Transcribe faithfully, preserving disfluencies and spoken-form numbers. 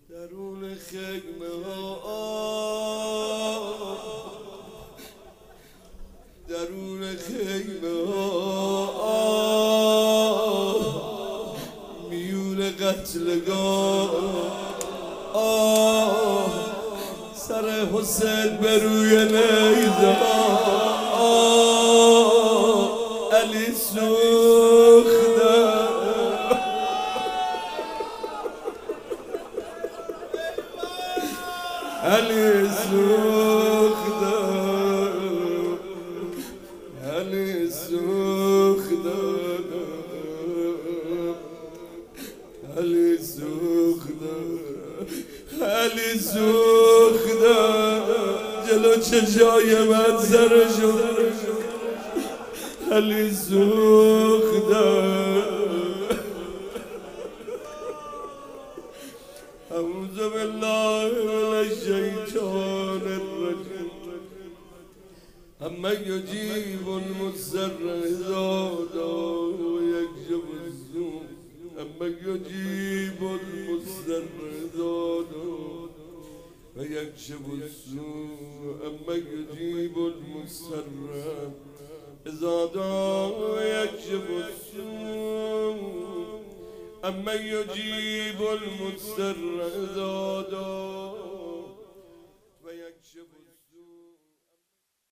درون خیمه ها درون خیمه ها میون قتلگاه سر حسین به روی نیزه ها علی سوخته علی سوخته علی سوخته علی سوخته علی سوخته جلو چشای من سر شد علی سوخته اعوذ بالله من الشیطان الرجیم اما یجیب المضطر اذا دعاه ویکشف السوء اما یجیب المضطر اذا دعاه ویکشف السوء اما یجیب المضطر اذا دعاه ویکشف السوء اما یجیب المضطر اذا دعاه